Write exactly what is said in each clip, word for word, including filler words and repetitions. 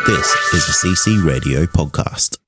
This is a C C Radio podcast.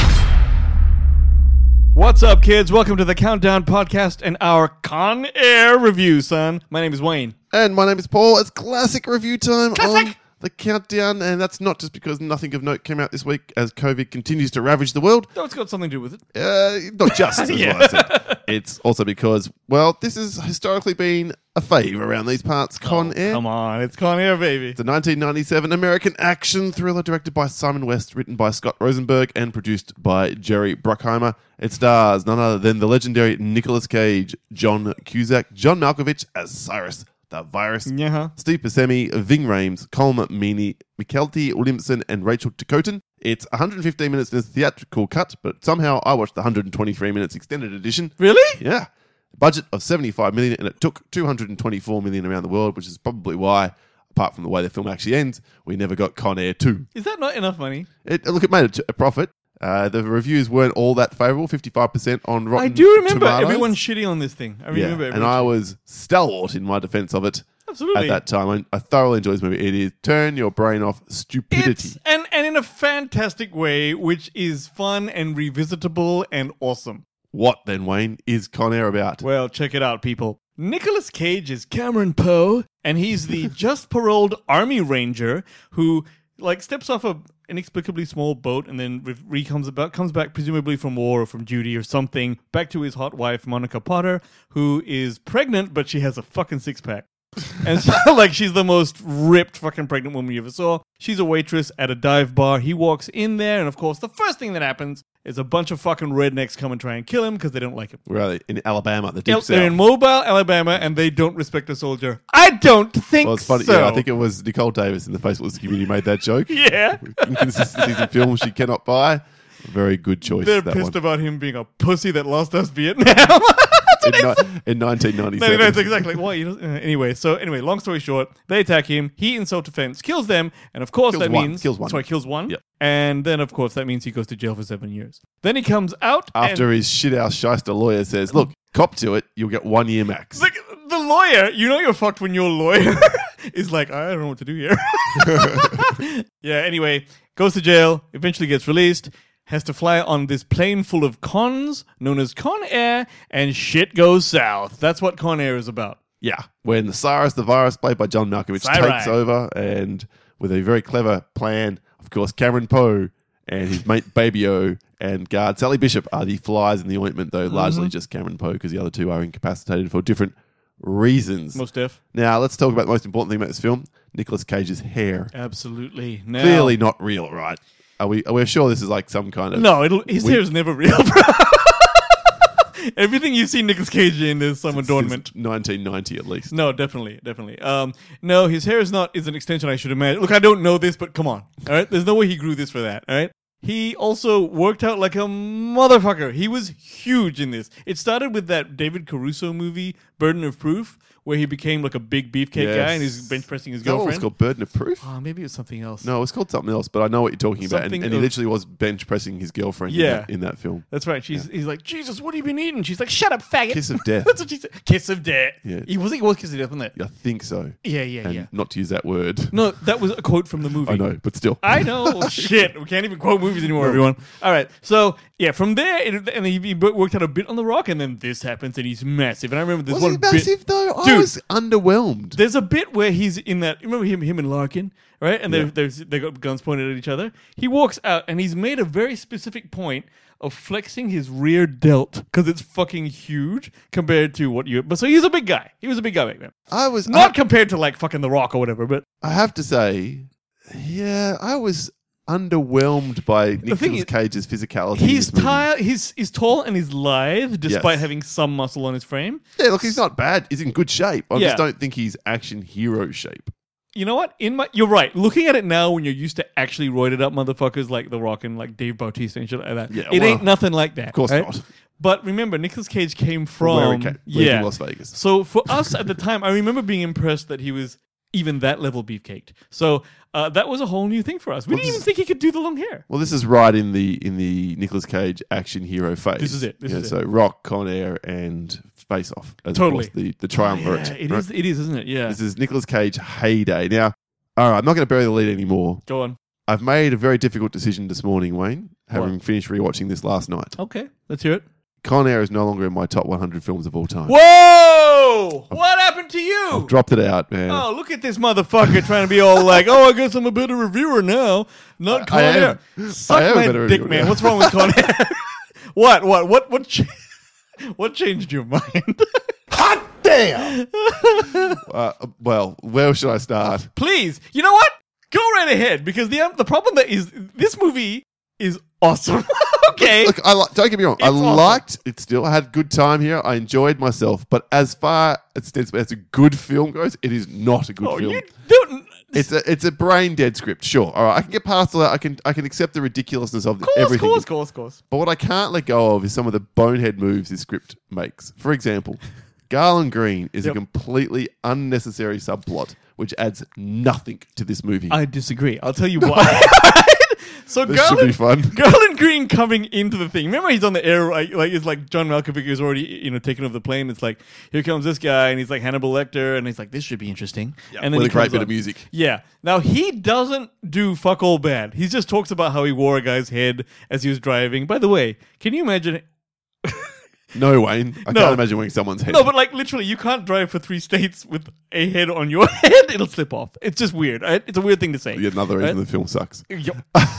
What's up, kids? Welcome to the Countdown Podcast and our Con Air review, son. My name is Wayne. And my name is Paul. It's classic review time Classic. on the Countdown, and that's not just because nothing of note came out this week as COVID continues to ravage the world. Oh, it's got something to do with it. Uh, not just, as Yeah. well I said. It's also because, well, this has historically been a fave around these parts, Con Air. Come on, it's Con Air, baby. It's a nineteen ninety-seven American action thriller directed by Simon West, written by Scott Rosenberg, and produced by Jerry Bruckheimer. It stars none other than the legendary Nicolas Cage, John Cusack, John Malkovich as Cyrus the Virus, Yeah. Steve Buscemi, Ving Rhames, Colm Meaney, Mykelti Williamson, and Rachel Ticotin. It's one hundred fifteen minutes in a theatrical cut, but somehow I watched the one hundred twenty-three minutes extended edition. Really? Yeah. Budget of seventy-five million dollars, and it took two hundred twenty-four million dollars around the world, which is probably why, apart from the way the film actually ends, we never got Con Air two. Is that not enough money? It, look, it made a, a profit. Uh, the reviews weren't all that favourable, fifty-five percent on Rotten I do remember Tomatoes. everyone shitting on this thing. I Yeah, remember and everyone I shitting. was stalwart in my defence of it. Absolutely. At that time. I, I thoroughly enjoyed this movie. It is turn your brain off stupidity. It's, and, and in a fantastic way, which is fun and revisitable and awesome. What then, Wayne, is Con Air about? Well, check it out, people. Nicolas Cage is Cameron Poe, and he's the just paroled army ranger who, like, steps off a inexplicably small boat and then re-, re- comes about comes back presumably from war or from duty or something, back to his hot wife Monica Potter, who is pregnant, but she has a fucking six pack. And so, like, she's the most ripped fucking pregnant woman you ever saw. She's a waitress at a dive bar. He walks in there, and of course, the first thing that happens is a bunch of fucking rednecks come and try and kill him because they don't like him. Where are they? In Alabama, the deep Yep, south. they're in Mobile, Alabama, and they don't respect a soldier. I don't think Well, it's funny. so. Yeah, I think it was Nicole Davis in the Faceless community made that joke. Yeah. Inconsistencies in films she cannot buy. Very good choice. They're that pissed one. about him being a pussy that lost us Vietnam. in, ni- in nineteen No, ninety-seven. no, it's exactly. Well, you know, uh, anyway, so anyway, long story short, they attack him. He, in self-defense, kills them, and of course Kills that one, means kills one. Sorry, kills one. Yep. And then, of course, that means he goes to jail for seven years. Then he comes out After and his shit-house shyster lawyer says, look, cop to it, you'll get one year max. the, the lawyer. You know you're fucked when your lawyer is like, I don't know what to do here. Yeah. Anyway, goes to jail. Eventually gets released. Has to fly on this plane full of cons known as Con Air, and shit goes south. That's what Con Air is about. Yeah, when the Cyrus the Virus, played by John Malkovich, Cyrus. takes over, and with a very clever plan, of course, Cameron Poe and his mate Baby O and guard Sally Bishop are the flies in the ointment, though largely Mm-hmm. just Cameron Poe, because the other two are incapacitated for different reasons. Most deaf. Now, let's talk about the most important thing about this film, Nicolas Cage's hair. Absolutely. Now, Clearly not real, right? Are we, are we sure this is like some kind of... No, it'll, his We- hair is never real, bro. Everything you see Nicolas Cage in is some adornment. Since nineteen ninety at least. No, definitely, definitely. Um, no, his hair is not is an extension, I should imagine. Look, I don't know this, but come on. All right, there's no way he grew this for that. All right. He also worked out like a motherfucker. He was huge in this. It started with that David Caruso movie, Burden of Proof, where he became like a big beefcake Yes. guy and he's bench pressing his Is that what it was girlfriend. called Burden of Proof? Oh, maybe it was something else. No, it was called something else, but I know what you're talking about. And, Something and he of- literally was bench pressing his girlfriend in, Yeah. that, in that film. That's right. She's he's like, Jesus, what have you been eating? She's like, shut up, faggot. Kiss of Death. That's what she said. Kiss of death. Yeah. He was he was kiss of death, wasn't it? I think so. Yeah, yeah, And yeah. not to use that word. No, that was a quote from the movie. I know, but still. I know. Shit. We can't even quote movies anymore, everyone. All right. So, yeah, from there, it, and he, he worked out a bit on The Rock, and then this happens, and he's massive. And I remember this Was one he massive, bit. though? I Dude. was underwhelmed. There's a bit where he's in that. Remember him, him and Larkin, right? And Yeah. they're, they're, they got guns pointed at each other. He walks out, and he's made a very specific point of flexing his rear delt because it's fucking huge compared to what you. But so he's a big guy. He was a big guy back then. I was Not I, compared to like fucking The Rock or whatever, but I have to say, yeah, I was underwhelmed by thing Nicolas is, Cage's physicality. in he's this movie. ti- he's he's tall and he's lithe despite Yes. having some muscle on his frame. Yeah, look, he's not bad. He's in good shape. I Yeah. just don't think he's action hero shape. You know what? In my, you're right. Looking at it now, when you're used to actually roided up motherfuckers like The Rock and like Dave Bautista and shit like that, Yeah, it well, ain't nothing like that. Of course right? not. But remember, Nicolas Cage came from Where he came, leaving yeah. Las Vegas. So for us at the time, I remember being impressed that he was even that level beefcaked. So uh, that was a whole new thing for us. We Well, didn't this even is- think he could do the long hair. Well, this is right in the in the Nicolas Cage action hero phase. This is it, this yeah, is it. so Rock, Con Air, and Face Off. As Totally. of course, the the triumvirate. Yeah, it right? is. It is, isn't it? Yeah. This is Nicolas Cage heyday. Now, all right, I'm not going to bury the lead anymore. Go on. I've made a very difficult decision this morning, Wayne, having What? finished rewatching this last night. Okay, let's hear it. Con Air is no longer in my top one hundred films of all time. Whoa! What happened to you? I've dropped it out, man. Oh, look at this motherfucker trying to be all like, oh, I guess I'm a better reviewer now. Not Con I am. Air. Suck I am a my better dick, reviewer man. now. What's wrong with Con Air? What? What? What? What? Ch- what changed your mind? Hot damn! Uh, well, where should I start? Please, you know what? Go right ahead, because the um, the problem that is this movie is awesome. Okay, Look, I li- don't get me wrong. I It's awesome. liked it still. I had a good time here. I enjoyed myself. But as far as, as a good film goes, it is not a good oh, film. you don't. It's a it's a brain dead script. Sure, all right. I can get past all that. I can I can accept the ridiculousness of Course, everything. course, course, course. But what I can't let go of is some of the bonehead moves this script makes. For example, Garland Green is Yep. a completely unnecessary subplot which adds nothing to this movie. I disagree. I'll tell you why. So This should be Garland, fun. Garland Green coming into the thing. Remember, he's on the air, like, like it's like John Malkovich is already, you know, taken over the plane. It's like, here comes this guy, and he's like Hannibal Lecter, and he's like, this should be interesting. And With he a great comes bit on. of music. Yeah. Now he doesn't do fuck all bad. He just talks about how he wore a guy's head as he was driving. By the way, can you imagine? No, Wayne. I No. can't imagine wearing someone's head. No, but like literally, you can't drive for three states with a head on your head. It'll slip off. It's just weird. Right? It's a weird thing to say. Yet another reason Right? the film sucks. Yup.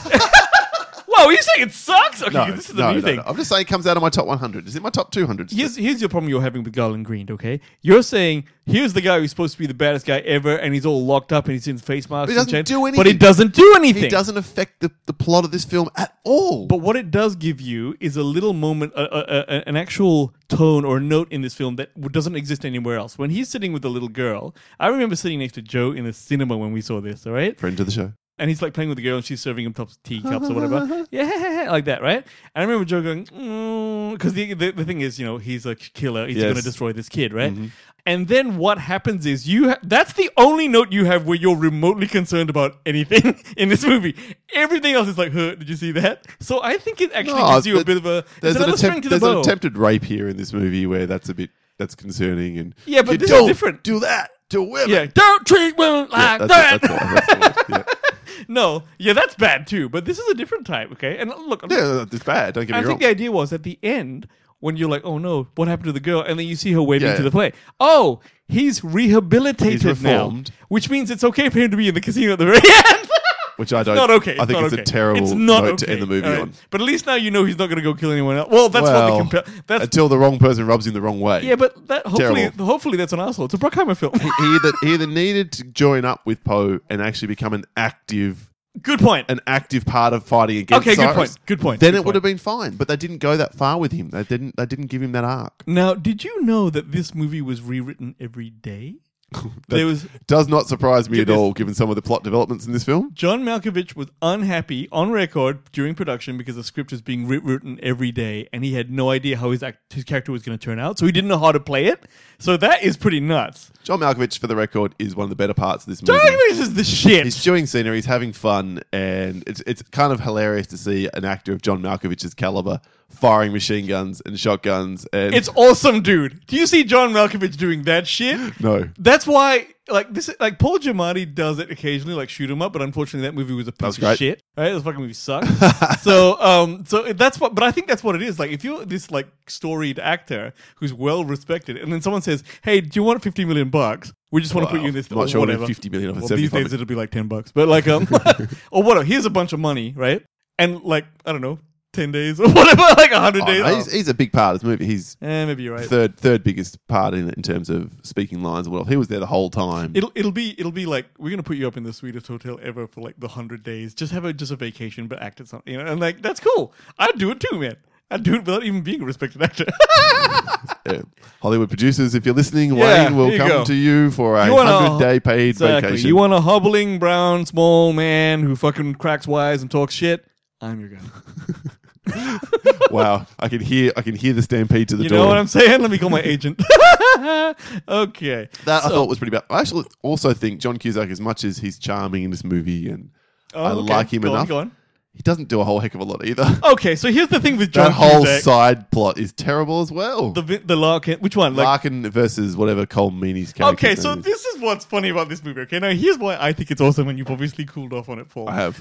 Whoa, are you saying it sucks? Okay, No, this is no, a new no, thing. no. I'm just saying it comes out of my top one hundred. Is it my top two hundred? Here's here's your problem you're having with Garland Green, okay? You're saying here's the guy who's supposed to be the baddest guy ever, and he's all locked up and he's in face masks. But he doesn't and chains, do But he anything. doesn't do anything. He doesn't affect the, the plot of this film at all. But what it does give you is a little moment, a, a, a, an actual tone or note in this film that doesn't exist anywhere else. When he's sitting with the little girl, I remember sitting next to Joe in the cinema when we saw this, all right? Friend of the show. And he's like playing with the girl and she's serving him top teacups or whatever. Yeah, like that, right? And I remember Joe going, because the, the the thing is, you know, he's a killer. He's Yes. going to destroy this kid, right? And then what happens is you ha- that's the only note you have where you're remotely concerned about anything in this movie. Everything else is like, huh, did you see that? So I think it actually No, gives you a th- bit of a There's, it's an, another string attempt, to the there's an bow. attempted rape here in this movie where that's a bit that's concerning and Yeah, but you this is don't different. do that to women. Yeah, don't treat women Yeah, like that's, that. it, that's, it, that's the word. Yeah. No, yeah, that's bad too. But this is a different type, okay? And look, I'm Yeah, it's bad. Don't get me I wrong. think the idea was at the end when you're like, oh no, what happened to the girl? And then you see her waving Yeah. to the play. Oh, he's rehabilitated He's now, reformed. which means it's okay for him to be in the casino at the very end. Which I don't. Not okay. I think not it's okay. a terrible it's not note okay. to end the movie All right. on. But at least now you know he's not going to go kill anyone else. Well, that's well, what the compa- that's until the wrong person rubs him the wrong way. yeah, but that hopefully Terrible. hopefully that's an asshole. It's a Bruckheimer film. he either he either needed to join up with Poe and actually become an active Good point. an active part of fighting against Okay, good Cyrus, point, good point, Then good it would point. have been fine, but they didn't go that far with him. They didn't. They didn't give him that arc. Now, did you know that this movie was rewritten every day? There was Does not surprise me Get at this. all, given some of the plot developments in this film. John Malkovich was unhappy on record during production because the script was being rewritten every day, and he had no idea how his act- his character was going to turn out, so he didn't know how to play it. So that is pretty nuts. John Malkovich, for the record, is one of the better parts of this John movie. Malkovich is the shit. He's chewing scenery, he's having fun, and it's it's kind of hilarious to see an actor of John Malkovich's caliber firing machine guns and shotguns. And It's awesome, dude. Do you see John Malkovich doing that shit? no, That's why, like this, like Paul Giamatti does it occasionally, like shoot him up. But unfortunately, that movie was a piece was of great. shit. Right, this fucking movie sucked. so, um, so that's what. But I think that's what it is. Like, if you're this like storied actor who's well respected, and then someone says, "Hey, do you want fifty million bucks? We just want to put Wow. you in this." I'm not or sure whatever. fifty million of it, Well, these seventy-five days it'll be like ten bucks, but like um, or whatever. Here's a bunch of money, right? And like I don't know, ten days or whatever, like a hundred Oh, days. no, he's, he's a big part of this movie. He's eh, maybe you're right. third third biggest part in it in terms of speaking lines. Well, he was there the whole time. It'll it'll be it'll be like we're gonna put you up in the sweetest hotel ever for like the hundred days. Just have a just a vacation, but act as something, you know. And like that's cool. I'd do it too, man. I'd do it without even being a respected actor. Yeah. Hollywood producers, if you're listening, Yeah, Wayne will here you come go. to you for a You want a- hundred day paid exactly. vacation. You want a hobbling brown small man who fucking cracks wise and talks shit? I'm your guy. Wow, I can hear I can hear the stampede to the You door. know what I'm saying? Let me call my agent. Okay. That I So- thought was pretty bad. I actually also think John Cusack, as much as he's charming in this movie and Oh, I okay. like him Go on, enough, go on. he doesn't do a whole heck of a lot either. Okay, so here's the thing with John that whole Cusack. side plot is terrible as well. the vi- the Larkin, which one? Like Larkin versus whatever Cole Meany's character. Okay, so this is what's funny about this movie. Okay, now here's why I think it's awesome, and you've obviously cooled off on it, Paul. I have. All right.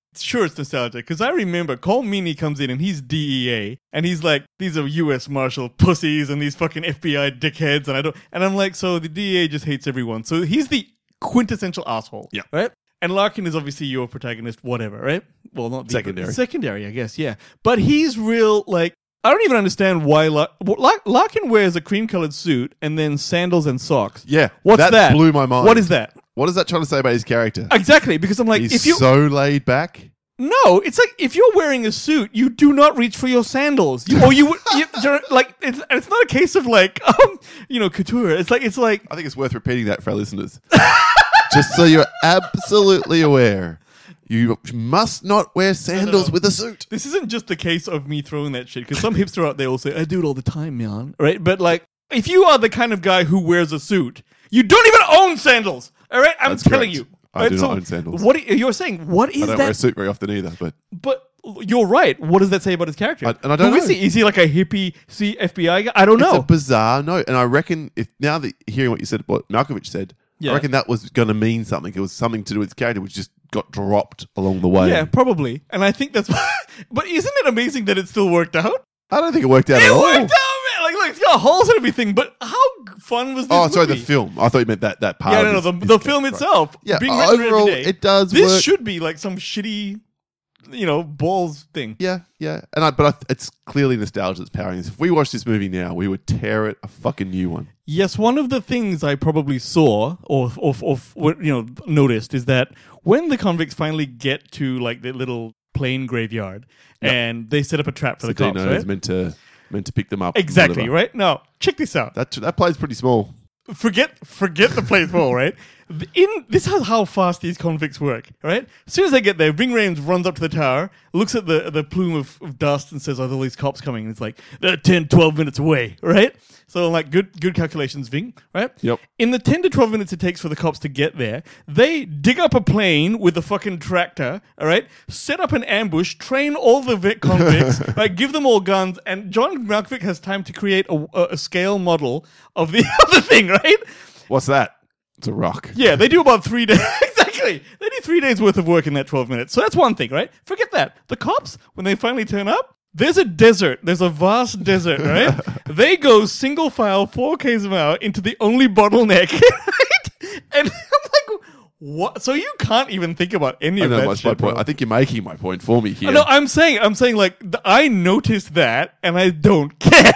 Sure, it's nostalgia because I remember Cole Meany comes in and he's D E A and he's like, these are U S Marshal pussies and these fucking F B I dickheads and I don't, and I'm like, so the D E A just hates everyone. So he's the quintessential asshole, Yeah. right? And Larkin is obviously your protagonist, whatever, right? Well, not the Secondary. secondary, I guess, yeah. But he's real, like, I don't even understand why Lar- Lar- Larkin wears a cream-colored suit and then sandals and socks. Yeah, What's that that? blew my mind. What is that? What is that trying to say about his character? Exactly, because I'm like, He's if you so laid back. no, it's like if you're wearing a suit, you do not reach for your sandals, you, or you, you you're like it's, it's not a case of like um you know couture. It's like it's like I think it's worth repeating that for our listeners. Just so you're absolutely aware. You must not wear sandals no. with a suit. this isn't just the case of me throwing that shit because some hipster out there will say I do it all the time, man. Right? But like if you are the kind of guy who wears a suit, you don't even own sandals. All right, I'm That's telling correct. you. I Right? do So not own sandals. What are, you're saying? What is I don't that? wear a suit very often either, but But you're right. What does that say about his character? I- and I don't Who is know. he? Is he like a hippie C F B I guy? I don't it's know. a bizarre note. And I reckon if now that hearing what you said, what Malkovich said, Yeah. I reckon that was going to mean something. It was something to do with his character, which just got dropped along the way. Yeah, probably. And I think that's. But isn't it amazing that it still worked out? I don't think it worked out It at all. worked out, man. Like, look, it's got holes and everything. But how fun was this? Oh, sorry, the movie? film. I thought you meant that that part. Yeah, of no, no, his- the, his the character. film Right. itself. Yeah, being written overall, every day. it does This work. should be like some shitty, you know, balls thing. Yeah, yeah, and I, but I, it's clearly nostalgia that's powering this. If we watch this movie now, we would tear it a fucking new one. Yes, one of the things I probably saw or, or, or, or you know noticed is that when the convicts finally get to like the little plane graveyard and they set up a trap for the cops, Dino right? is meant to meant to pick them up. and Exactly, whatever. right? Now, check this out. That that plays pretty small. Forget forget the playthrough, right? In this is how fast these convicts work, right? As soon as they get there, Ving Rhames runs up to the tower, looks at the the plume of, of dust, and says, "Are all these cops coming?" And it's like they're ten, twelve minutes away, right? So like good good calculations, Ving, right? Yep. In the ten to twelve minutes it takes for the cops to get there, they dig up a plane with a fucking tractor, all right? Set up an ambush, train all the Vic convicts, right? Give them all guns, and John Malkovich has time to create a, a, a scale model of the other thing, right? What's that? It's a rock. Yeah, they do about three days. Exactly. They do three days worth of work in that twelve minutes. So that's one thing, right? Forget that. The cops, when they finally turn up, there's a desert. There's a vast desert, right? They go single file, four Ks an hour into the only bottleneck, right? And I'm like, what? So you can't even think about any I of know that what's shit, my point. bro. I think you're making my point for me here. No, I'm saying, I'm saying, like, th- I noticed that, and I don't care.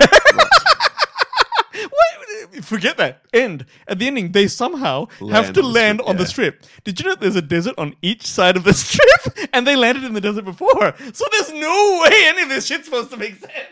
What? Forget that. End. At the ending, they somehow have Land to on the land strip, on the yeah. strip. Did you know there's a desert on each side of the strip? And they landed in the desert before. So there's no way any of this shit's supposed to make sense.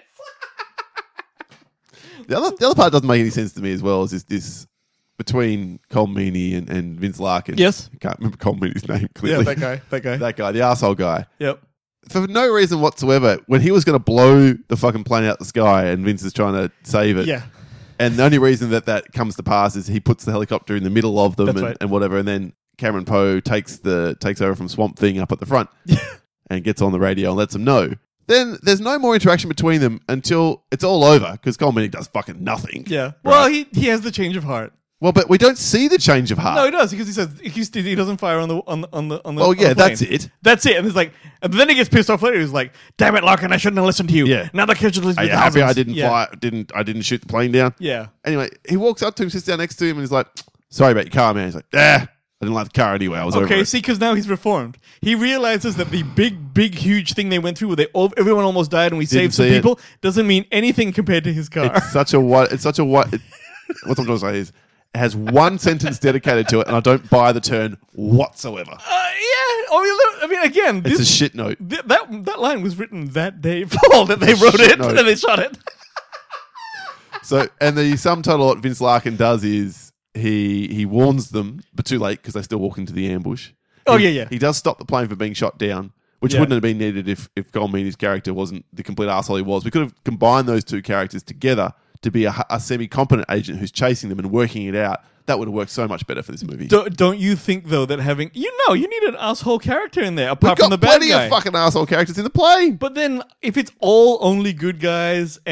The other the other part doesn't make any sense to me as well. Is this, this between Cole Meany and, and Vince Larkin? Yes. I can't remember Cole Meany's name clearly. Yeah, that guy. That guy. That guy, the asshole guy. Yep. For no reason whatsoever, when he was going to blow the fucking plane out the sky, and Vince is trying to save it. Yeah. And the only reason that that comes to pass is he puts the helicopter in the middle of them That's and, right. and whatever, and then Cameron Poe takes the takes over from Swamp Thing up at the front and gets on the radio and lets them know. Then there's no more interaction between them until it's all over because Cole Meany does fucking nothing. Yeah. Well, he, he has the change of heart. Well, but we don't see the change of heart. No, he does because he says he's, he doesn't fire on the on the on the on the. Well, on the yeah, plane. that's it. That's it. And it's like, and then he gets pissed off later. He's like, "Damn it, Larkin! I shouldn't have listened to you. Yeah. Now the casualties Are be you happy thousands." I didn't yeah. fly? Didn't I didn't shoot the plane down? Yeah. Anyway, he walks up to him, sits down next to him, and he's like, "Sorry about your car, man." He's like, "Ah, I didn't like the car anyway. I was over Okay, it." see, because now he's reformed. He realizes that the big, big, huge thing they went through, where they all, everyone almost died and we Didn't saved some see it. people, doesn't mean anything compared to his car. It's such a what? It's such a what? It, what I'm trying to say is, it has one sentence dedicated to it, and I don't buy the turn whatsoever. Uh, yeah. Oh, I mean, again, It's this, a shit note. th- that that line was written that day, Paul, that they wrote Shit it note. and then they shot it. So, and the sum total of what Vince Larkin does is he he warns them, but too late because they still walk into the ambush. Oh, He- yeah, yeah. He does stop the plane from being shot down, which Yeah. wouldn't have been needed if if Cole Meany's character wasn't the complete arsehole he was. We could have combined those two characters together to be a, a semi-competent agent who's chasing them and working it out. That would have worked so much better for this movie. Don't, don't you think, though, that having... You know, you need an asshole character in there, We've apart got from the bad plenty guy. of fucking arsehole characters in the plane. But then, if it's all only good guys and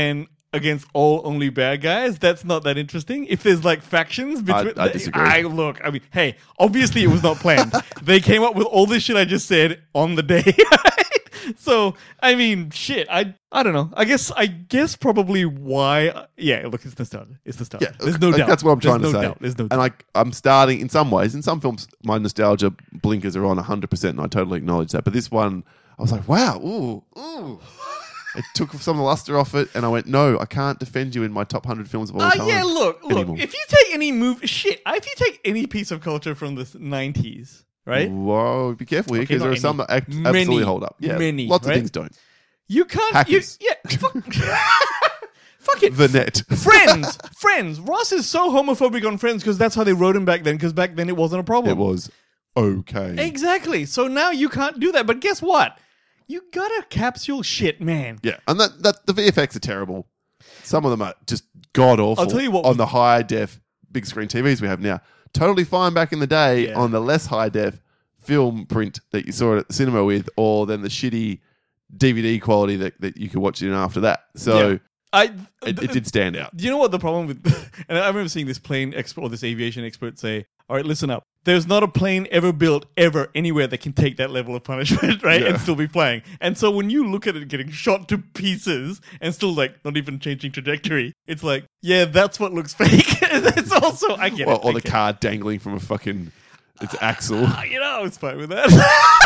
against all only bad guys, that's not that interesting. If there's like factions between, I disagree. I look. I mean, hey, obviously it was not planned. They came up with all this shit I just said on the day. So I mean, shit. I I don't know. I guess I guess probably why. Yeah, look, it's nostalgia. It's nostalgia. Yeah, There's no like, doubt. That's what I'm trying There's to no say. Doubt. There's no and doubt. like I'm starting in some ways. In some films, my nostalgia blinkers are on one hundred percent, and I totally acknowledge that. But this one, I was like, wow, ooh, ooh. It took some of the luster off it, and I went, no, I can't defend you in my top one hundred films of all Uh, time. yeah, look, look. anymore. If you take any movie, shit. If you take any piece of culture from the nineties, right? Whoa, be careful here, Okay, because there not are some any. that act- Many. absolutely hold up. Yeah, Many, lots right? of things don't. You can't. Hackers. You, yeah. Fuck, fuck it. The net. Friends, Friends. Ross is so homophobic on Friends because that's how they wrote him back then. Because back then it wasn't a problem. It was okay. Exactly. So now you can't do that. But guess what? You gotta capsule shit, man. Yeah, and that, that the V F X are terrible. Some of them are just god awful. I'll tell you what- on the high def big screen T Vs we have now. Totally fine back in the day Yeah. on the less high def film print that you saw it at the cinema with, or then the shitty D V D quality that, that you could watch it in after that. So Yeah. I. it, it did stand out. Do you know what the problem with? And I remember seeing this plane expert or this aviation expert say, "All right, listen up. There's not a plane ever built ever anywhere that can take that level of punishment, right, Yeah. and still be flying." And so when you look at it getting shot to pieces and still like not even changing trajectory, it's like, yeah, that's what looks fake. It's also I get Well, it. or I the get car dangling from a fucking its axle. it. You know, I was fine with that.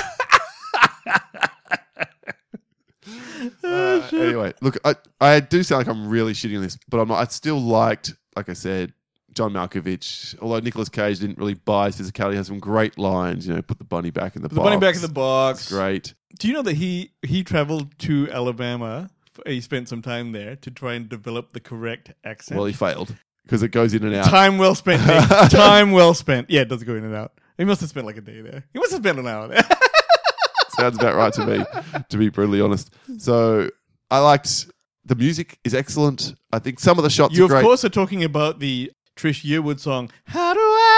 Uh, anyway, look, I, I do sound like I'm really shitting on this, but I'm not. I still liked, like I said, John Malkovich. Although Nicolas Cage didn't really buy his physicality, has some great lines. You know, put the bunny back in the The box. bunny back in the box. It's great. Do you know that he he traveled to Alabama? He spent some time there to try and develop the correct accent. Well, he failed because it goes in and out. Time well spent. Dave. Time well spent. Yeah, it does go in and out. He must have spent like a day there. He must have spent an hour there. Sounds about right to me, to be brutally honest. So I liked the music is excellent. I think some of the shots You are of great. course are talking about the Trish Yearwood song. How do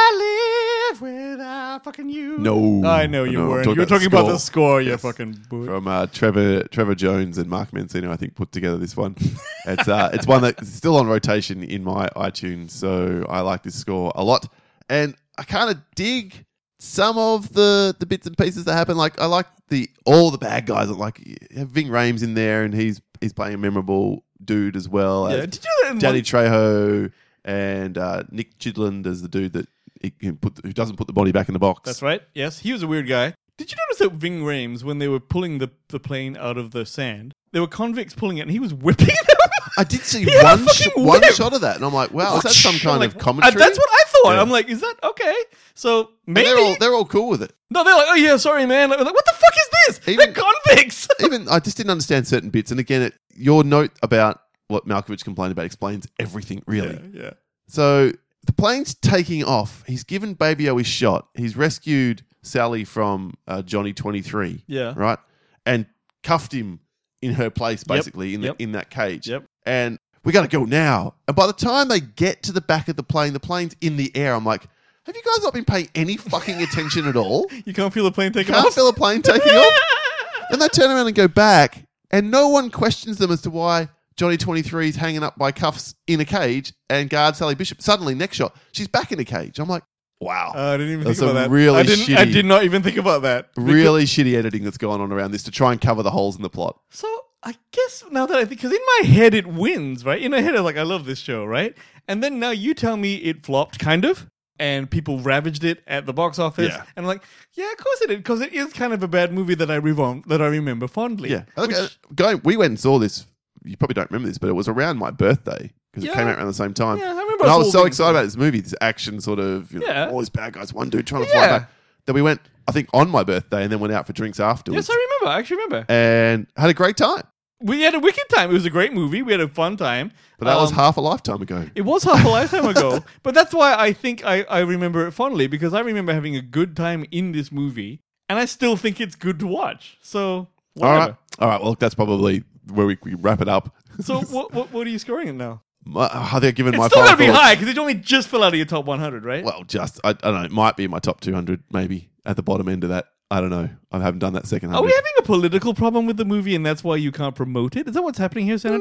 I live without fucking you? No. I know you No, I'm weren't. talking You were about the talking about the score. score. You Yes. fucking boot. From uh, Trevor Trevor Jones and Mark Mancino, I think, put together this one. It's uh, it's one that's still on rotation in my iTunes, so I like this score a lot. And I kind of dig some of the, the bits and pieces that happen. Like I like the all the bad guys. Like you have Ving Rhames in there, and he's he's playing a memorable dude as well. Yeah, as did you know that in Danny one- Trejo and uh, Nick Chidland as the dude that he can put who doesn't put the body back in the box. That's right. Yes, he was a weird guy. Did you notice that Ving Rhames, when they were pulling the, the plane out of the sand, there were convicts pulling it, and he was whipping them? I did see He had a one sh- fucking one whip. shot of that, and I'm like, wow, is that some I'm kind like, of commentary? uh, that's what I thought. Yeah. I'm like, is that okay? So And maybe they're all they're all cool with it. no, they're like, oh yeah, sorry, man. Like, what the fuck is this? Even- They're convicts. Even I just didn't understand certain bits. And again, it, your note about what Malkovich complained about explains everything, really. yeah, yeah. So the plane's taking off. He's given Baby O his shot. He's rescued Sally from uh, Johnny twenty-three. Yeah. Right? And cuffed him in her place, basically, in, Yep. the, in that cage. Yep. And we got to go now. And by the time they get to the back of the plane, the plane's in the air. I'm like, have you guys not been paying any fucking attention at all? You can't feel the plane taking Can't off. feel a plane taking off. Then they turn around and go back, and no one questions them as to why Johnny twenty-three is hanging up by cuffs in a cage and guard Sally Bishop. Suddenly, next shot, she's back in a cage. I'm like, wow. Uh, I didn't even That's think about some that. really I didn't. I shitty- did not even think about that. really shitty editing that's gone on around this to try and cover the holes in the plot. So I guess now that I think, because in my head it wins, right? In my head I'm like, I love this show, right? And then now you tell me it flopped, kind of, and people ravaged it at the box office. Yeah. And I'm like, yeah, of course it did, because it is kind of a bad movie that I revon- that I remember fondly. Yeah. Which- Okay, going, we went and saw this. You probably don't remember this, but it was around my birthday because Yeah. it came out around the same time. Yeah, I remember And I us was all so being- excited about this movie, this action sort of, you know, Yeah. all these bad guys, one dude trying to Yeah. fly back. Then we went, I think, on my birthday and then went out for drinks afterwards. Yes, I remember. I actually remember. and had a great time. We had a wicked time. It was a great movie. We had a fun time. But that was Um, half a lifetime ago. It was half a lifetime ago, but that's why I think I, I remember it fondly, because I remember having a good time in this movie, and I still think it's good to watch. So, whatever. All right. All right. Well, that's probably where we, we wrap it up. So, what, what what are you scoring it now? My, I think given It's my still final gotta be thoughts- high because it only just fell out of your top one hundred, right? Well, just, I, I don't know. It might be in my top two hundred, maybe at the bottom end of that. I don't know. I haven't done that second Are hundred. we having a political problem with the movie, and that's why you can't promote it? Is that what's happening here, Senator?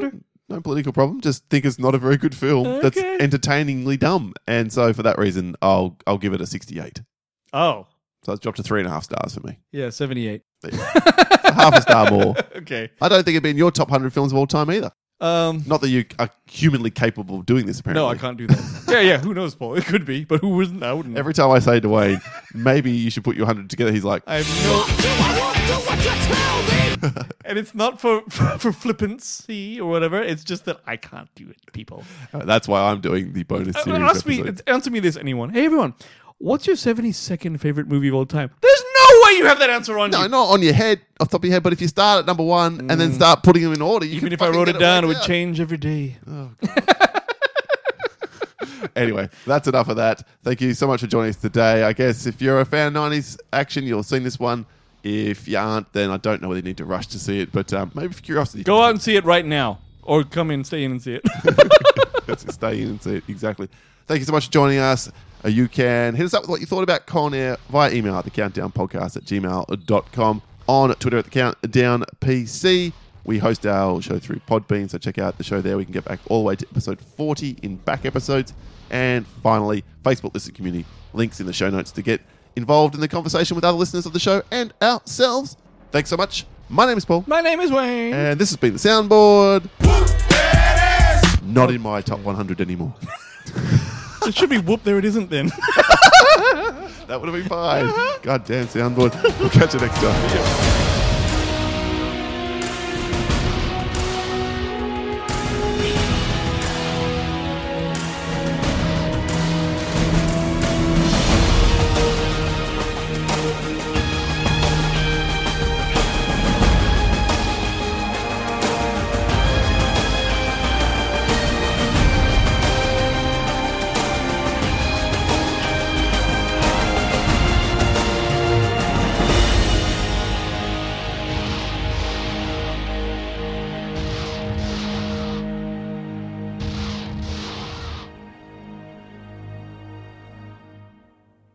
No political problem. Just think it's not a very good film that's Okay. entertainingly dumb. And so for that reason, I'll I'll give it a sixty-eight. Oh, So it's dropped to three and a half stars for me. yeah, seventy-eight. Half a star more. Okay. I don't think it'd be in your top one hundred films of all time either. Um, Not that you are humanly capable of doing this, apparently. no, I can't do that. yeah, yeah. Who knows, Paul? It could be, but who wouldn't? I wouldn't. Every time I say to Wayne, maybe you should put your one hundred together, he's like, I have no. And it's not for, for for flippancy or whatever. It's just that I can't do it, people. Uh, that's why I'm doing the bonus Uh, series ask me, episode. answer me this, anyone. Hey, everyone. What's your seventy-second favorite movie of all time? There's no way you have that answer on No, you. not on your head, off the top of your head, but if you start at number one and then start putting them in order, you Even can if I fucking wrote get it down, it worked would out. change every day. Anyway, that's enough of that. Thank you so much for joining us today. I guess if you're a fan of nineties action, you'll have seen this one. If you aren't, then I don't know whether you need to rush to see it, but um, maybe for curiosity. Go out and see it right now. Or come in, stay in and see it. Let's stay in and see it. Exactly. Thank you so much for joining us. Uh, you can hit us up with what you thought about Con Air via email at the countdown podcast at gmail dot com, on Twitter at the Countdown P C. We host our show through Podbean, so check out the show there. We can get back all the way to episode forty in back episodes. And finally, Facebook Listener Community. Links in the show notes to get involved in the conversation with other listeners of the show and ourselves. Thanks so much. My name is Paul. My name is Wayne. And this has been the Soundboard. Not in my top one hundred anymore. It should be whoop, there it isn't then. That would have been fine. God damn Soundboard. We'll catch you next time.